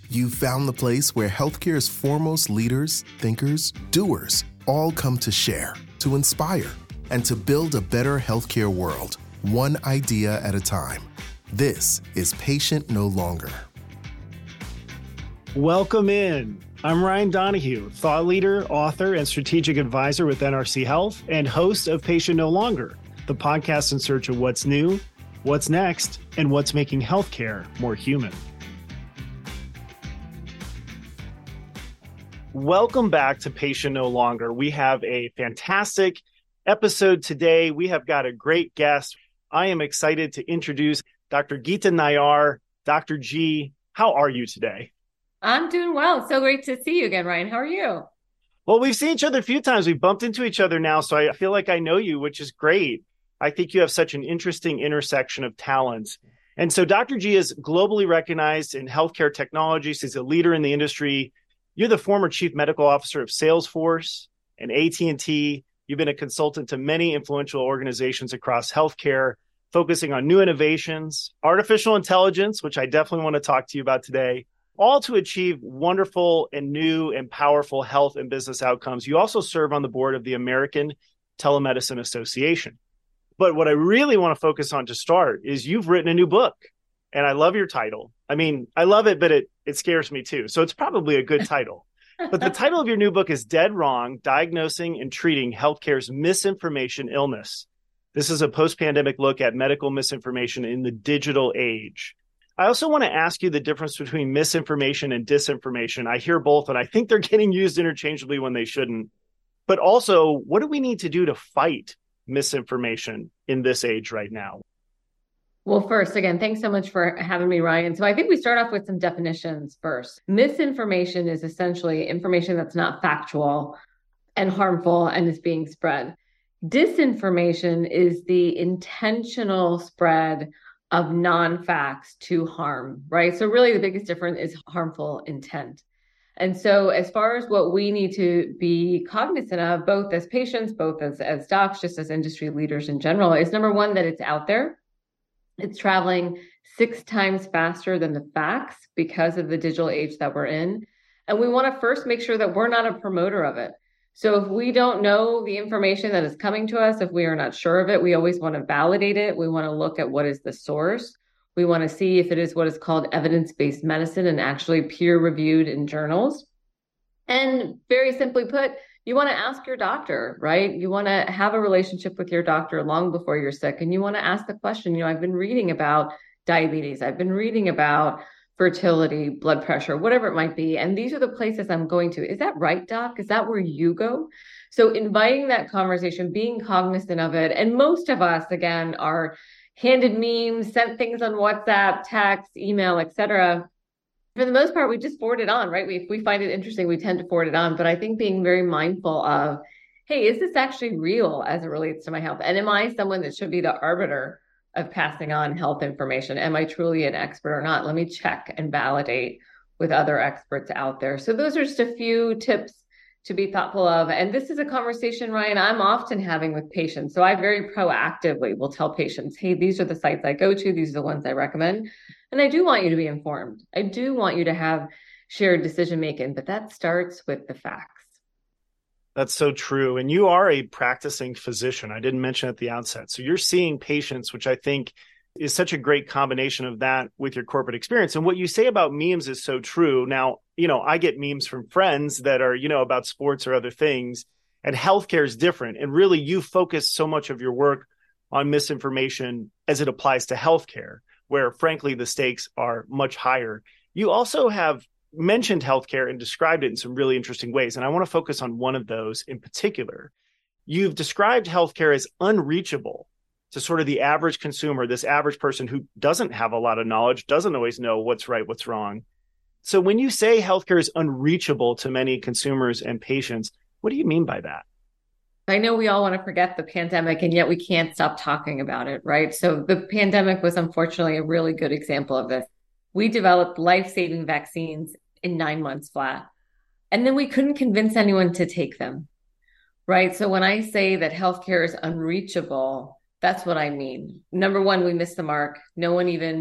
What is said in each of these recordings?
You've found the place where healthcare's foremost leaders, thinkers, doers all come to share, to inspire, and to build a better healthcare world, one idea at a time. This is Patient No Longer. Welcome in. I'm Ryan Donahue, thought leader, author, and strategic advisor with NRC Health and host of Patient No Longer, the podcast in search of what's new, what's next, and what's making healthcare more human. Welcome back to Patient No Longer. We have a fantastic episode today. We have got a great guest. I am excited to introduce Dr. Geeta Nayyar. Dr. G, how are you today? I'm doing well. So great to see you again, Ryan. How are you? Well, we've seen each other a few times. We've bumped into each other now, so I feel like I know you, which is great. I think you have such an interesting intersection of talents. And so Dr. G is globally recognized in healthcare technologies. He's a leader in the industry. You're the former chief medical officer of Salesforce and AT&T. You've been a consultant to many influential organizations across healthcare, focusing on new innovations, artificial intelligence, which I definitely want to talk to you about today, all to achieve wonderful and new and powerful health and business outcomes. You also serve on the board of the American Telemedicine Association. But what I really want to focus on to start is you've written a new book, and I love your title. I mean, I love it, but it scares me too. So it's probably a good title. But the title of your new book is Dead Wrong: Diagnosing and Treating Healthcare's Misinformation Illness. This is a post-pandemic look at medical misinformation in the digital age. I also want to ask you the difference between misinformation and disinformation. I hear both, and I think they're getting used interchangeably when they shouldn't. But also, what do we need to do to fight misinformation in this age right now? Well, first, again, thanks so much for having me, Ryan. So I think we start off with some definitions first. Misinformation is essentially information that's not factual and harmful and is being spread. Disinformation is the intentional spread of non-facts to harm, right? So really the biggest difference is harmful intent. And so as far as what we need to be cognizant of, both as patients, both as docs, just as industry leaders in general, is number one, that it's out there. It's traveling 6 times faster than the facts because of the digital age that we're in. And we want to first make sure that we're not a promoter of it. So if we don't know the information that is coming to us, if we are not sure of it, we always want to validate it. We want to look at what is the source. We want to see if it is what is called evidence-based medicine and actually peer-reviewed in journals. And very simply put, you want to ask your doctor, right? You want to have a relationship with your doctor long before you're sick. And you want to ask the question, I've been reading about diabetes. I've been reading about fertility, blood pressure, whatever it might be. And these are the places I'm going to. Is that right, doc? Is that where you go? So inviting that conversation, being cognizant of it. And most of us, again, are handed memes, sent things on WhatsApp, text, email, etc. For the most part, we just forward it on, right? If we find it interesting, we tend to forward it on. But I think being very mindful of, hey, is this actually real as it relates to my health? And am I someone that should be the arbiter of passing on health information? Am I truly an expert or not? Let me check and validate with other experts out there. So those are just a few tips to be thoughtful of. And this is a conversation, Ryan, I'm often having with patients. So I very proactively will tell patients, hey, these are the sites I go to. These are the ones I recommend. And I do want you to be informed. I do want you to have shared decision-making, but that starts with the facts. That's so true. And you are a practicing physician. I didn't mention at the outset. So you're seeing patients, which I think is such a great combination of that with your corporate experience. And what you say about memes is so true. Now, I get memes from friends that are, about sports or other things, and healthcare is different. And really, you focus so much of your work on misinformation as it applies to healthcare, where frankly, the stakes are much higher. You also have mentioned healthcare and described it in some really interesting ways. And I want to focus on one of those in particular. You've described healthcare as unreachable to sort of the average consumer, this average person who doesn't have a lot of knowledge, doesn't always know what's right, what's wrong. So when you say healthcare is unreachable to many consumers and patients, what do you mean by that? I know we all want to forget the pandemic, and yet we can't stop talking about it, right? So the pandemic was unfortunately a really good example of this. We developed life-saving vaccines in 9 months flat, and then we couldn't convince anyone to take them, right? So when I say that healthcare is unreachable, that's what I mean. Number one, we missed the mark. No one even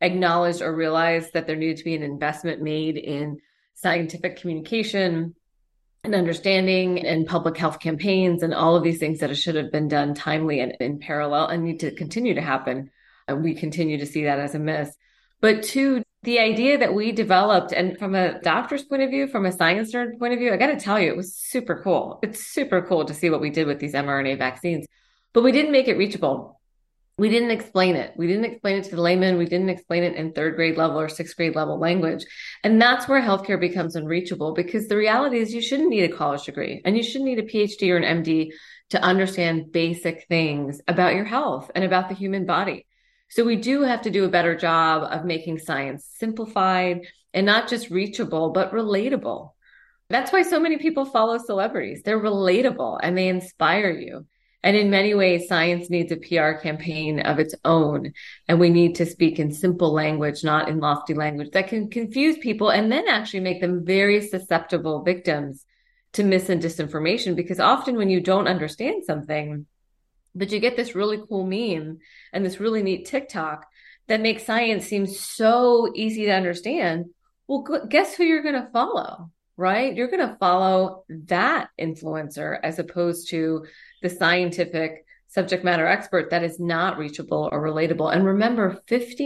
acknowledged or realized that there needed to be an investment made in scientific communication and understanding and public health campaigns and all of these things that should have been done timely and in parallel and need to continue to happen. And we continue to see that as a miss. But two, the idea that we developed, and from a doctor's point of view, from a science nerd point of view, I got to tell you, it was super cool. It's super cool to see what we did with these mRNA vaccines, but we didn't make it reachable. We didn't explain it. We didn't explain it to the layman. We didn't explain it in third grade level or sixth grade level language. And that's where healthcare becomes unreachable, because the reality is you shouldn't need a college degree and you shouldn't need a PhD or an MD to understand basic things about your health and about the human body. So we do have to do a better job of making science simplified and not just reachable, but relatable. That's why so many people follow celebrities. They're relatable and they inspire you. And in many ways, science needs a PR campaign of its own. And we need to speak in simple language, not in lofty language that can confuse people and then actually make them very susceptible victims to mis and disinformation. Because often when you don't understand something, but you get this really cool meme and this really neat TikTok that makes science seem so easy to understand, well, guess who you're going to follow, right? You're going to follow that influencer as opposed to the scientific subject matter expert that is not reachable or relatable. And remember,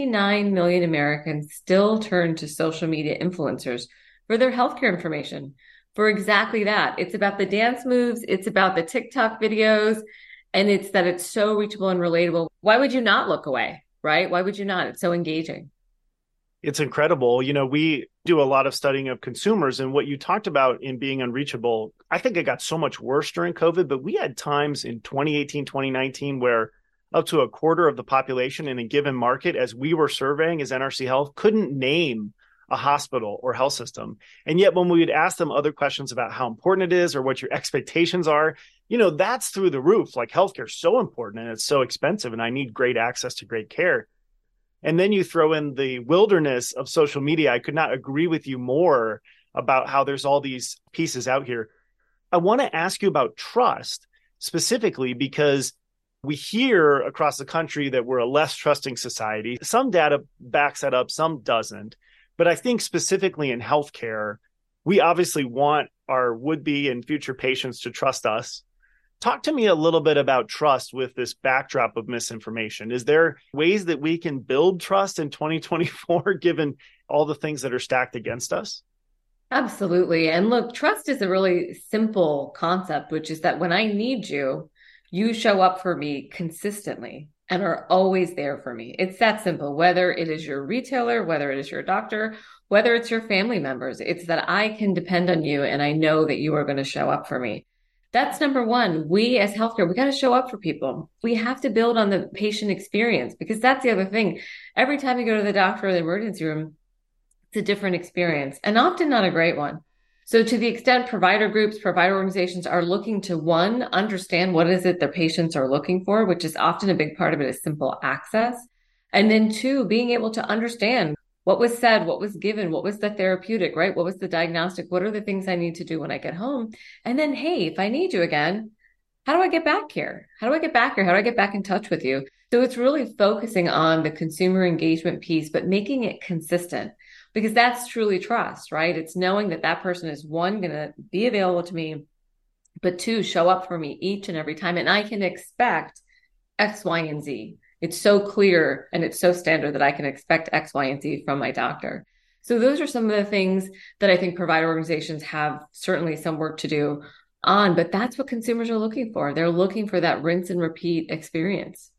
59 million Americans still turn to social media influencers for their healthcare information, for exactly that. It's about the dance moves. It's about the TikTok videos. And it's that it's so reachable and relatable. Why would you not look away, right? Why would you not? It's so engaging. It's incredible. You know, we do a lot of studying of consumers, and what you talked about in being unreachable, I think it got so much worse during COVID, but we had times in 2018, 2019, where up to a quarter of the population in a given market, as we were surveying as NRC Health, couldn't name a hospital or health system. And yet when we would ask them other questions about how important it is or what your expectations are, you know, that's through the roof. Like, healthcare is so important and it's so expensive and I need great access to great care. And then you throw in the wilderness of social media. I could not agree with you more about how there's all these pieces out here. I want to ask you about trust specifically, because we hear across the country that we're a less trusting society. Some data backs that up, some doesn't. But I think specifically in healthcare, we obviously want our would-be and future patients to trust us. Talk to me a little bit about trust with this backdrop of misinformation. Is there ways that we can build trust in 2024, given all the things that are stacked against us? Absolutely. And look, trust is a really simple concept, which is that when I need you, you show up for me consistently and are always there for me. It's that simple, whether it is your retailer, whether it is your doctor, whether it's your family members. It's that I can depend on you and I know that you are going to show up for me. That's number one. We as healthcare, we got to show up for people. We have to build on the patient experience, because that's the other thing. Every time you go to the doctor or the emergency room, it's a different experience and often not a great one. So to the extent provider groups, provider organizations are looking to, one, understand what is it their patients are looking for, which is often a big part of it is simple access. And then two, being able to understand what was said, what was given, what was the therapeutic, right? What was the diagnostic? What are the things I need to do when I get home? And then, hey, if I need you again, how do I get back here? How do I get back here? How do I get back in touch with you? So it's really focusing on the consumer engagement piece, but making it consistent. Because that's truly trust, right? It's knowing that that person is, one, going to be available to me, but two, show up for me each and every time. And I can expect X, Y, and Z. It's so clear and it's so standard that I can expect X, Y, and Z from my doctor. So those are some of the things that I think provider organizations have certainly some work to do on, but that's what consumers are looking for. They're looking for that rinse and repeat experience.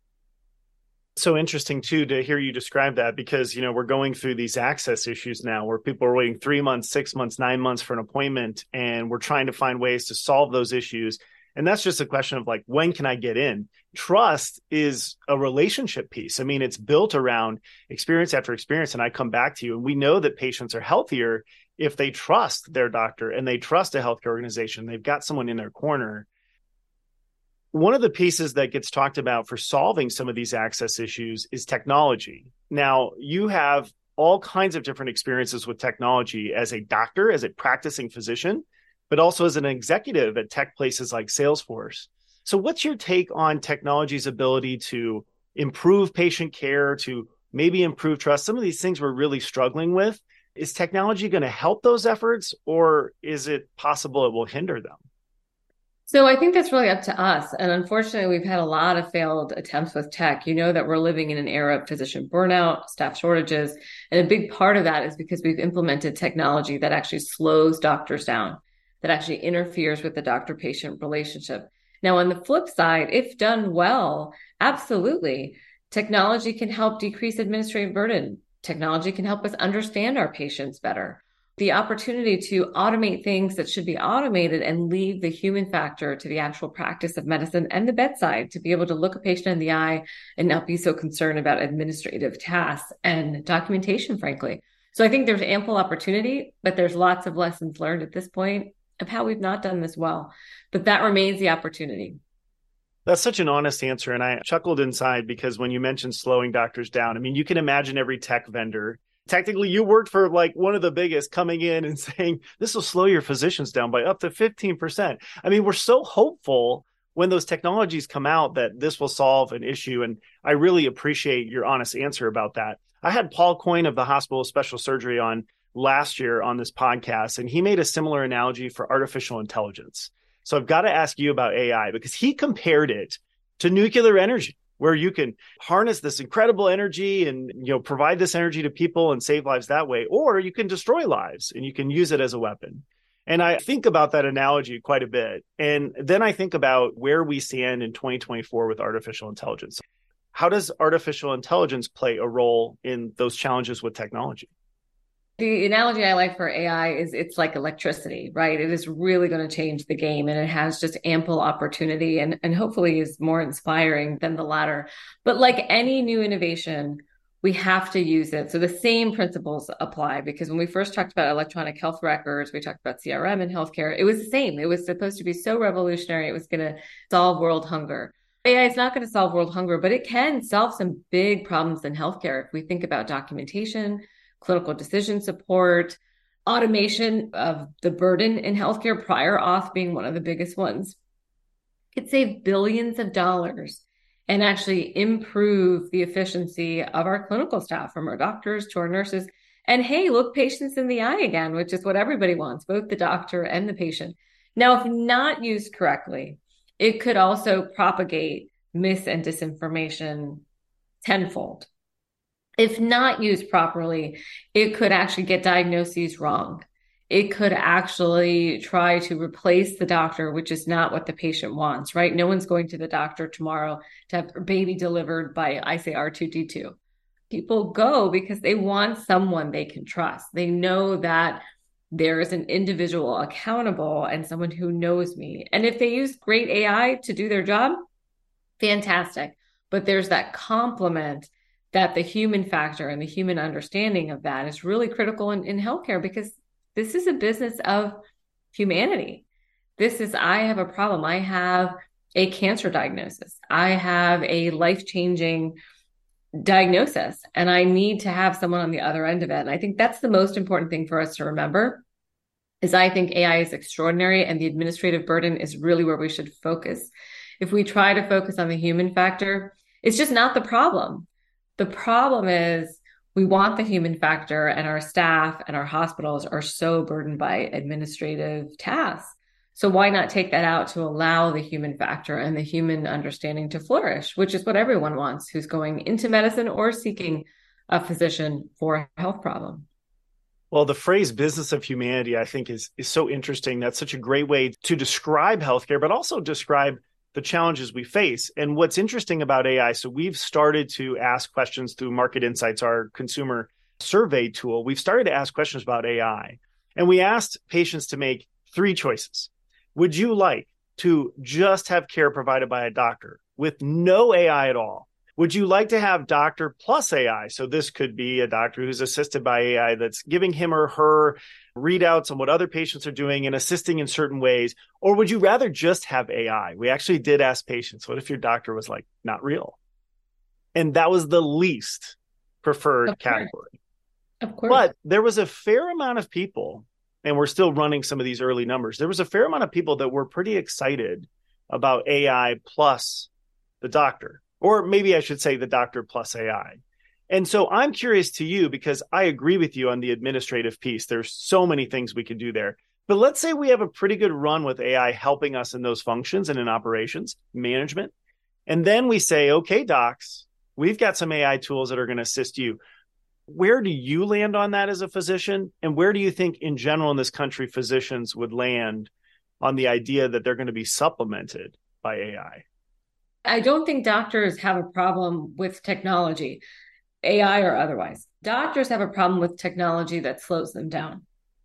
So interesting too to hear you describe that, because, you know, we're going through these access issues now where people are waiting 3 months, 6 months, 9 months for an appointment, and we're trying to find ways to solve those issues. And that's just a question of like, when can I get in? Trust is a relationship piece. I mean, it's built around experience after experience. And I come back to you, and we know that patients are healthier if they trust their doctor and they trust a healthcare organization. They've got someone in their corner. One of the pieces that gets talked about for solving some of these access issues is technology. Now, you have all kinds of different experiences with technology as a doctor, as a practicing physician, but also as an executive at tech places like Salesforce. So what's your take on technology's ability to improve patient care, to maybe improve trust, some of these things we're really struggling with. Is technology going to help those efforts, or is it possible it will hinder them? So I think that's really up to us. And unfortunately, we've had a lot of failed attempts with tech. You know that we're living in an era of physician burnout, staff shortages. And a big part of that is because we've implemented technology that actually slows doctors down, that actually interferes with the doctor-patient relationship. Now, on the flip side, if done well, absolutely, technology can help decrease administrative burden. Technology can help us understand our patients better. The opportunity to automate things that should be automated and leave the human factor to the actual practice of medicine and the bedside, to be able to look a patient in the eye and not be so concerned about administrative tasks and documentation, frankly. So I think there's ample opportunity, but there's lots of lessons learned at this point of how we've not done this well. But that remains the opportunity. That's such an honest answer. And I chuckled inside because when you mentioned slowing doctors down, I mean, you can imagine every tech vendor. Technically, you worked for like one of the biggest coming in and saying, this will slow your physicians down by up to 15%. I mean, we're so hopeful when those technologies come out that this will solve an issue. And I really appreciate your honest answer about that. I had Paul Coyne of the Hospital of Special Surgery on last year on this podcast, and he made a similar analogy for artificial intelligence. So I've got to ask you about AI because he compared it to nuclear energy, where you can harness this incredible energy and provide this energy to people and save lives that way, or you can destroy lives and you can use it as a weapon. And I think about that analogy quite a bit. And then I think about where we stand in 2024 with artificial intelligence. How does artificial intelligence play a role in those challenges with technology? The analogy I like for AI is it's like electricity, right? It is really going to change the game, and it has just ample opportunity and hopefully is more inspiring than the latter. But like any new innovation, we have to use it. So the same principles apply, because when we first talked about electronic health records, we talked about CRM in healthcare. It was the same. It was supposed to be so revolutionary. It was going to solve world hunger. AI is not going to solve world hunger, but it can solve some big problems in healthcare. If we think about documentation, clinical decision support, automation of the burden in healthcare, prior auth being one of the biggest ones, could save billions of dollars and actually improve the efficiency of our clinical staff, from our doctors to our nurses. And hey, look patients in the eye again, which is what everybody wants, both the doctor and the patient. Now, if not used correctly, it could also propagate mis and disinformation tenfold. If not used properly, it could actually get diagnoses wrong. It could actually try to replace the doctor, which is not what the patient wants, right? No one's going to the doctor tomorrow to have a baby delivered by, I say, R2D2. People go because they want someone they can trust. They know that there is an individual accountable and someone who knows me. And if they use great AI to do their job, fantastic. But there's that complement that the human factor and the human understanding of that is really critical in healthcare, because this is a business of humanity. This is, I have a problem. I have a cancer diagnosis. I have a life-changing diagnosis, and I need to have someone on the other end of it. And I think that's the most important thing for us to remember, is I think AI is extraordinary, and the administrative burden is really where we should focus. If we try to focus on the human factor, it's just not the problem. The problem is we want the human factor, and our staff and our hospitals are so burdened by administrative tasks. So why not take that out to allow the human factor and the human understanding to flourish, which is what everyone wants who's going into medicine or seeking a physician for a health problem. Well, the phrase business of humanity, I think, is so interesting. That's such a great way to describe healthcare, but also describe the challenges we face. And what's interesting about AI, so we've started to ask questions through Market Insights, our consumer survey tool. We've started to ask questions about AI. And we asked patients to make 3 choices. Would you like to just have care provided by a doctor with no AI at all? Would you like to have doctor plus AI? So this could be a doctor who's assisted by AI that's giving him or her readouts on what other patients are doing and assisting in certain ways. Or would you rather just have AI? We actually did ask patients, what if your doctor was like, not real? And that was the least preferred category. Of course. But there was a fair amount of people, and we're still running some of these early numbers. There was a fair amount of people that were pretty excited about AI plus the doctor. Or maybe I should say the doctor plus AI. And so I'm curious to you, because I agree with you on the administrative piece. There's so many things we could do there. But let's say we have a pretty good run with AI helping us in those functions and in operations management. And then we say, okay, docs, we've got some AI tools that are going to assist you. Where do you land on that as a physician? And where do you think in general in this country, physicians would land on the idea that they're going to be supplemented by AI? I don't think doctors have a problem with technology, AI or otherwise. Doctors have a problem with technology that slows them down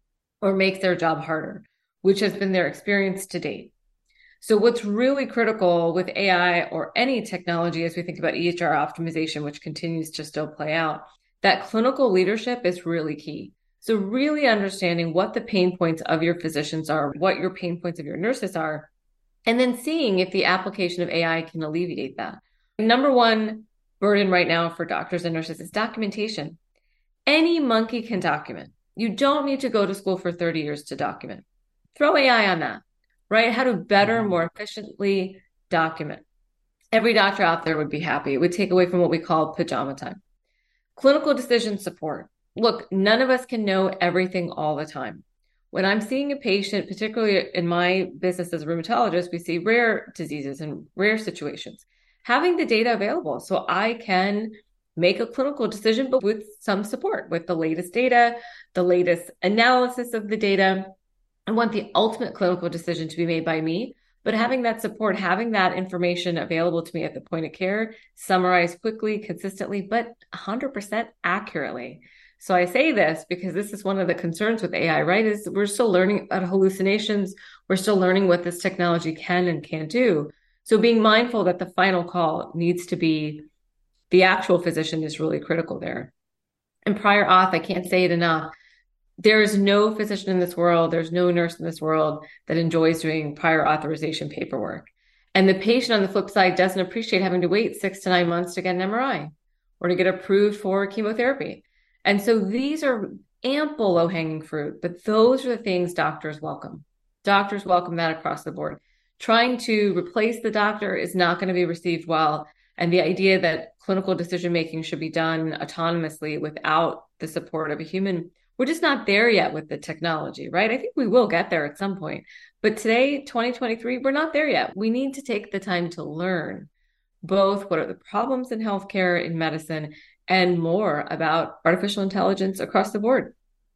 or makes their job harder, which has been their experience to date. So what's really critical with AI or any technology as we think about EHR optimization, which continues to still play out, that clinical leadership is really key. So really understanding what the pain points of your physicians are, what your pain points of your nurses are, and then seeing if the application of AI can alleviate that. Number one burden right now for doctors and nurses is documentation. Any monkey can document. You don't need to go to school for 30 years to document. Throw AI on that, right? How to better, more efficiently document. Every doctor out there would be happy. It would take away from what we call pajama time. Clinical decision support. Look, none of us can know everything all the time. When I'm seeing a patient, particularly in my business as a rheumatologist, we see rare diseases and rare situations. Having the data available so I can make a clinical decision, but with some support, with the latest data, the latest analysis of the data. I want the ultimate clinical decision to be made by me, but having that support, having that information available to me at the point of care, summarized quickly, consistently, but 100% accurately. So I say this because this is one of the concerns with AI, right? Is we're still learning about hallucinations. We're still learning what this technology can and can't do. So being mindful that the final call needs to be the actual physician is really critical there. And prior auth, I can't say it enough. There is no physician in this world, there's no nurse in this world that enjoys doing prior authorization paperwork. And the patient on the flip side doesn't appreciate having to wait 6 to 9 months to get an MRI or to get approved for chemotherapy. And so these are ample low-hanging fruit, but those are the things doctors welcome. Doctors welcome that across the board. Trying to replace the doctor is not going to be received well. And the idea that clinical decision-making should be done autonomously without the support of a human, we're just not there yet with the technology, right? I think we will get there at some point. But today, 2023, we're not there yet. We need to take the time to learn both what are the problems in healthcare, in medicine, and more about artificial intelligence across the board.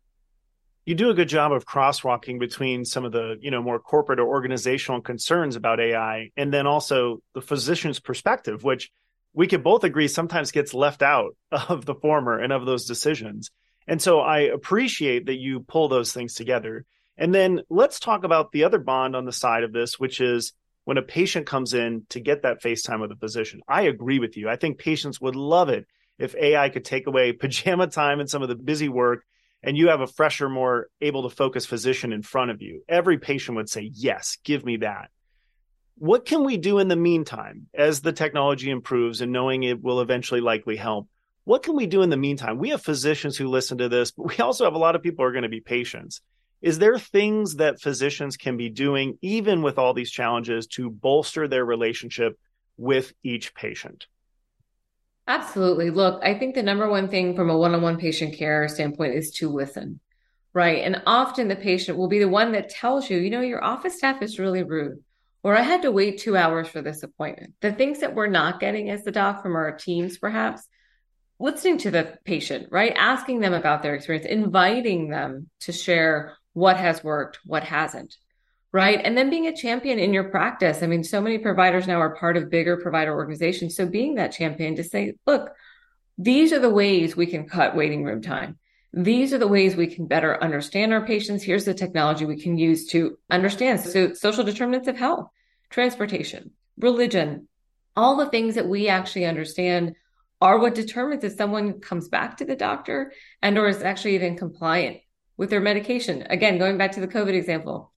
You do a good job of crosswalking between some of the, more corporate or organizational concerns about AI, and then also the physician's perspective, which we could both agree sometimes gets left out of the former and of those decisions. And so I appreciate that you pull those things together. And then let's talk about the other bond on the side of this, which is when a patient comes in to get that face time with a physician. I agree with you. I think patients would love it if AI could take away pajama time and some of the busy work, and you have a fresher, more able to focus physician in front of you. Every patient would say, yes, give me that. What can we do in the meantime as the technology improves and knowing it will eventually likely help? What can we do in the meantime? We have physicians who listen to this, but we also have a lot of people who are going to be patients. Is there things that physicians can be doing, even with all these challenges, to bolster their relationship with each patient? Absolutely. Look, I think the number one thing from a one-on-one patient care standpoint is to listen, right? And often the patient will be the one that tells you, your office staff is really rude, or I had to wait 2 hours for this appointment. The things that we're not getting as the doc from our teams, perhaps, listening to the patient, right? Asking them about their experience, inviting them to share what has worked, what hasn't, right? And then being a champion in your practice. I mean, so many providers now are part of bigger provider organizations. So being that champion to say, look, these are the ways we can cut waiting room time. These are the ways we can better understand our patients. Here's the technology we can use to understand. So social determinants of health, transportation, religion, all the things that we actually understand are what determines if someone comes back to the doctor and or is actually even compliant with their medication. Again, going back to the COVID example,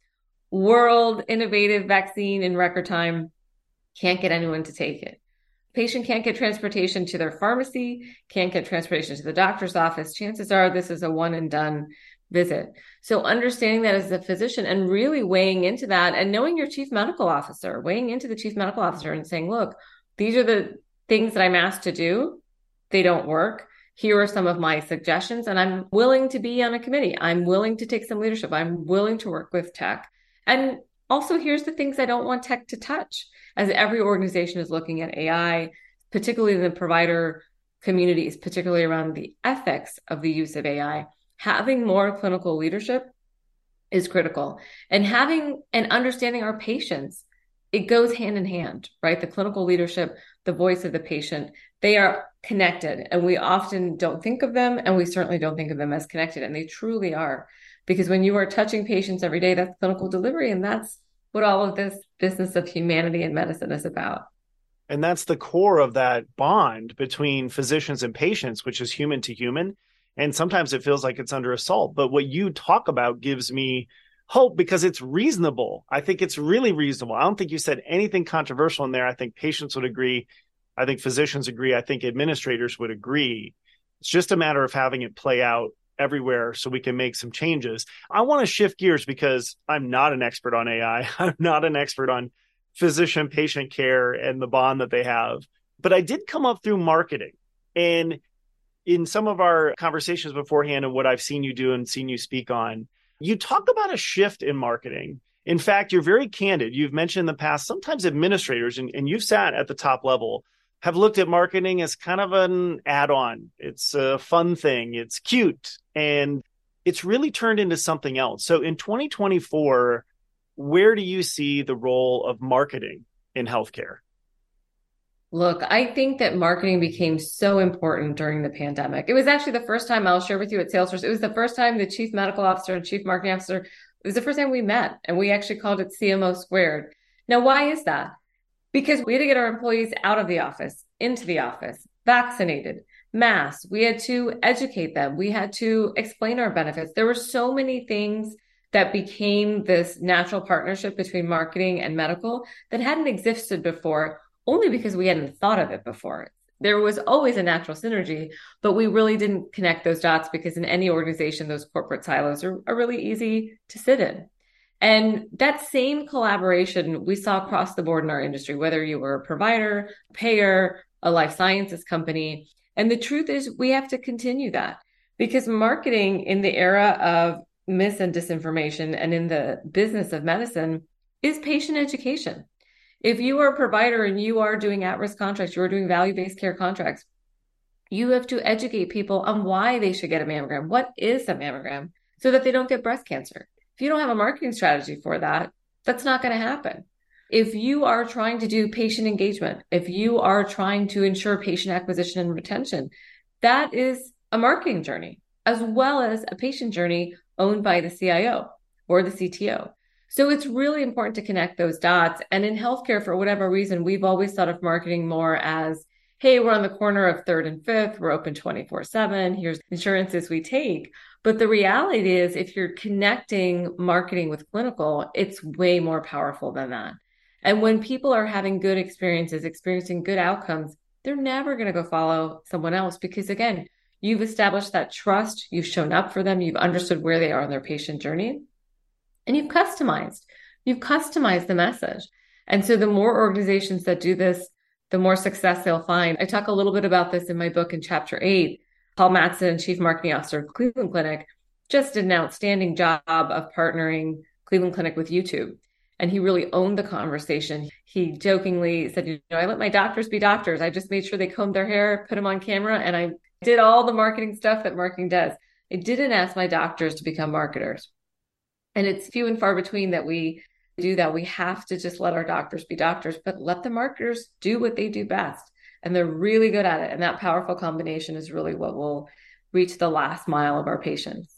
world innovative vaccine in record time, can't get anyone to take it. Patient can't get transportation to their pharmacy, can't get transportation to the doctor's office. Chances are this is a one and done visit. So understanding that as a physician and really weighing into that and knowing your chief medical officer, weighing into the chief medical officer and saying, look, these are the things that I'm asked to do. They don't work. here are some of my suggestions, and I'm willing to be on a committee. I'm willing to take some leadership. I'm willing to work with tech. And also, here's the things I don't want tech to touch. As every organization is looking at AI, particularly in the provider communities, particularly around the ethics of the use of AI, having more clinical leadership is critical. And having and understanding our patients, it goes hand in hand, right? The clinical leadership, the voice of the patient, they are connected. And we often don't think of them, and we certainly don't think of them as connected. And they truly are. Because when you are touching patients every day, that's clinical delivery. And that's what all of this business of humanity and medicine is about. And that's the core of that bond between physicians and patients, which is human to human. And sometimes it feels like it's under assault. But what you talk about gives me hope because it's reasonable. I think it's really reasonable. I don't think you said anything controversial in there. I think patients would agree. I think physicians agree. I think administrators would agree. It's just a matter of having it play out everywhere so we can make some changes. I want to shift gears because I'm not an expert on AI. I'm not an expert on physician-patient care and the bond that they have. But I did come up through marketing. And in some of our conversations beforehand and what I've seen you do and seen you speak on, you talk about a shift in marketing. In fact, you're very candid. You've mentioned in the past, sometimes administrators, and you've sat at the top level, have looked at marketing as kind of an add-on. It's a fun thing. It's cute. And it's really turned into something else. So in 2024, where do you see the role of marketing in healthcare? Look, I think that marketing became so important during the pandemic. It was actually the first time I'll share with you at Salesforce. It was the first time the chief medical officer and chief marketing officer, it was the first time we met, and we actually called it CMO squared. Now, why is that? Because we had to get our employees out of the office, into the office, vaccinated, masked. We had to educate them. We had to explain our benefits. There were so many things that became this natural partnership between marketing and medical that hadn't existed before, only because we hadn't thought of it before. There was always a natural synergy, but we really didn't connect those dots because in any organization, those corporate silos are really easy to sit in. And that same collaboration we saw across the board in our industry, whether you were a provider, payer, a life sciences company. And the truth is we have to continue that because marketing in the era of mis and disinformation and in the business of medicine is patient education. If you are a provider and you are doing at-risk contracts, you are doing value-based care contracts, you have to educate people on why they should get a mammogram. What is a mammogram so that they don't get breast cancer? If you don't have a marketing strategy for that, that's not going to happen. If you are trying to do patient engagement, if you are trying to ensure patient acquisition and retention, that is a marketing journey as well as a patient journey owned by the CIO or the CTO. So it's really important to connect those dots. And in healthcare, for whatever reason, we've always thought of marketing more as, hey, we're on the corner of 3rd and 5th. We're open 24/7. Here's insurances we take. But the reality is, if you're connecting marketing with clinical, it's way more powerful than that. And when people are having good experiences, experiencing good outcomes, they're never going to go follow someone else because, again, you've established that trust. You've shown up for them. You've understood where they are in their patient journey. And you've customized the message. And so the more organizations that do this, the more success they'll find. I talk a little bit about this in my book in chapter 8. Paul Mattson, Chief Marketing Officer of Cleveland Clinic, just did an outstanding job of partnering Cleveland Clinic with YouTube. And he really owned the conversation. He jokingly said, I let my doctors be doctors. I just made sure they combed their hair, put them on camera, and I did all the marketing stuff that marketing does. I didn't ask my doctors to become marketers. And it's few and far between that we do that. We have to just let our doctors be doctors, but let the marketers do what they do best. And they're really good at it. And that powerful combination is really what will reach the last mile of our patients.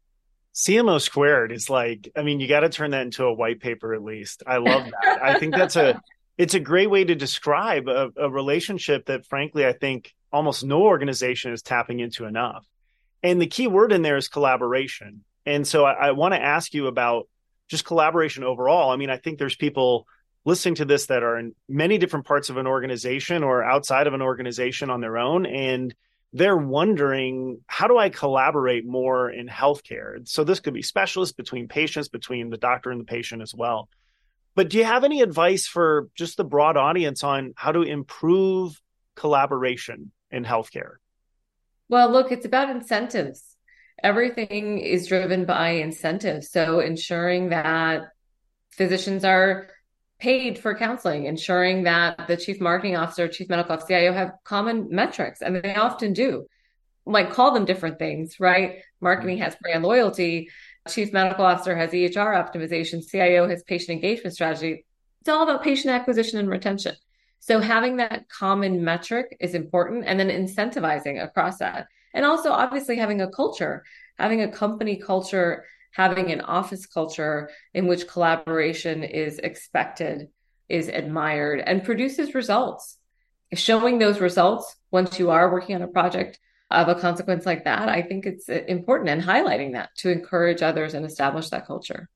CMO squared is like, you got to turn that into a white paper at least. I love that. I think it's a great way to describe a relationship that, frankly, I think almost no organization is tapping into enough. And the key word in there is collaboration. And so I want to ask you about just collaboration overall. I think there's people listening to this that are in many different parts of an organization or outside of an organization on their own. And they're wondering, how do I collaborate more in healthcare? So this could be specialists, between patients, between the doctor and the patient as well. But do you have any advice for just the broad audience on how to improve collaboration in healthcare? Well, look, it's about incentives. Everything is driven by incentives. So ensuring that physicians are paid for counseling, ensuring that the chief marketing officer, chief medical officer, CIO have common metrics, and they often do. Might call them different things, right? Marketing has brand loyalty, chief medical officer has EHR optimization, CIO has patient engagement strategy. It's all about patient acquisition and retention. So having that common metric is important, and then incentivizing across that. And also obviously having a culture, having a company culture, having an office culture in which collaboration is expected, is admired, and produces results. Showing those results once you are working on a project of a consequence like that, I think it's important, and highlighting that to encourage others and establish that culture.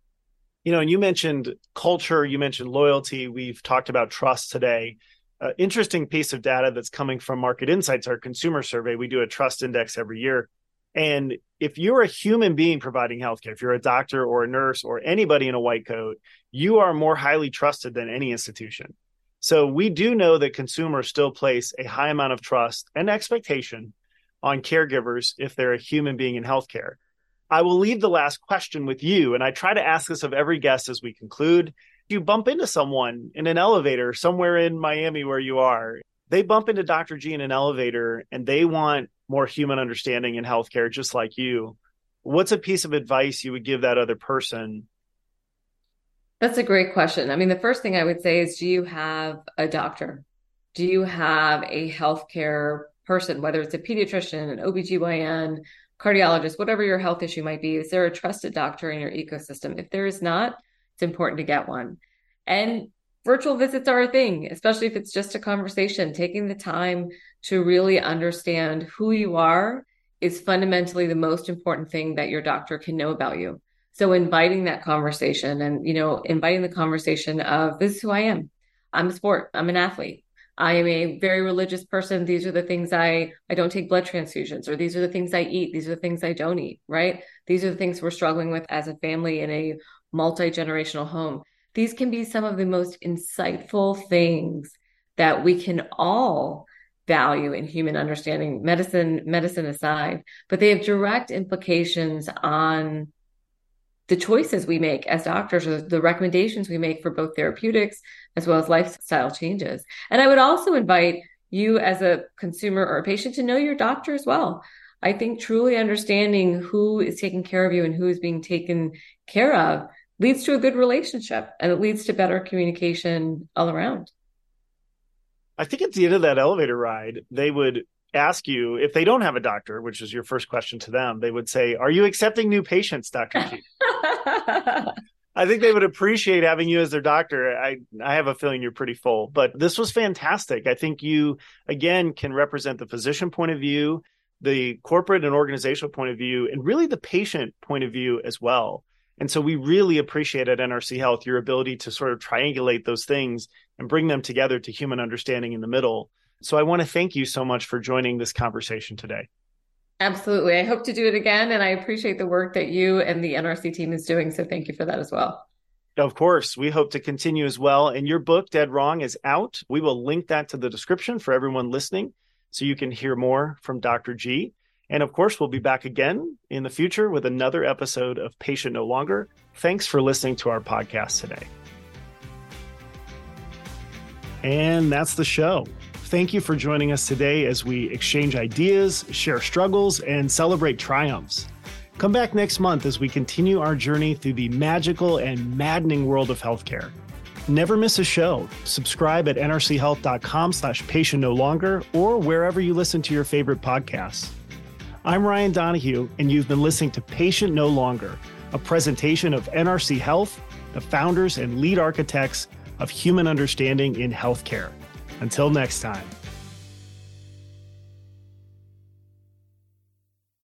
And you mentioned culture, you mentioned loyalty. We've talked about trust today. Interesting piece of data that's coming from Market Insights, our consumer survey. We do a trust index every year. And if you're a human being providing healthcare, if you're a doctor or a nurse or anybody in a white coat, you are more highly trusted than any institution. So we do know that consumers still place a high amount of trust and expectation on caregivers if they're a human being in healthcare. I will leave the last question with you, and I try to ask this of every guest as we conclude. You bump into someone in an elevator somewhere in Miami where you are. They bump into Dr. G in an elevator and they want more human understanding in healthcare, just like you. What's a piece of advice you would give that other person? That's a great question. I mean, the first thing I would say is, do you have a doctor? Do you have a healthcare person, whether it's a pediatrician, an OBGYN, cardiologist, whatever your health issue might be? Is there a trusted doctor in your ecosystem? If there is not, it's important to get one. And virtual visits are a thing, especially if it's just a conversation. Taking the time to really understand who you are is fundamentally the most important thing that your doctor can know about you. So inviting that conversation and, inviting the conversation of, this is who I am. I'm a sport. I'm an athlete. I am a very religious person. These are the things I don't take blood transfusions, or these are the things I eat. These are the things I don't eat, right? These are the things we're struggling with as a family in a multi-generational home. These can be some of the most insightful things that we can all value in human understanding, medicine aside, but they have direct implications on the choices we make as doctors, or the recommendations we make for both therapeutics as well as lifestyle changes. And I would also invite you as a consumer or a patient to know your doctor as well. I think truly understanding who is taking care of you and who is being taken care of leads to a good relationship, and it leads to better communication all around. I think at the end of that elevator ride, they would ask you, if they don't have a doctor, which is your first question to them, they would say, "Are you accepting new patients, Dr. G?" I think they would appreciate having you as their doctor. I have a feeling you're pretty full, but this was fantastic. I think you, again, can represent the physician point of view, the corporate and organizational point of view, and really the patient point of view as well. And so we really appreciate at NRC Health your ability to sort of triangulate those things and bring them together to human understanding in the middle. So I want to thank you so much for joining this conversation today. Absolutely. I hope to do it again. And I appreciate the work that you and the NRC team is doing. So thank you for that as well. Of course, we hope to continue as well. And your book, Dead Wrong, is out. We will link that to the description for everyone listening so you can hear more from Dr. G. And of course, we'll be back again in the future with another episode of Patient No Longer. Thanks for listening to our podcast today. And that's the show. Thank you for joining us today as we exchange ideas, share struggles, and celebrate triumphs. Come back next month as we continue our journey through the magical and maddening world of healthcare. Never miss a show. Subscribe at nrchealth.com/patientnolonger or wherever you listen to your favorite podcasts. I'm Ryan Donahue, and you've been listening to Patient No Longer, a presentation of NRC Health, the founders and lead architects of human understanding in healthcare. Until next time.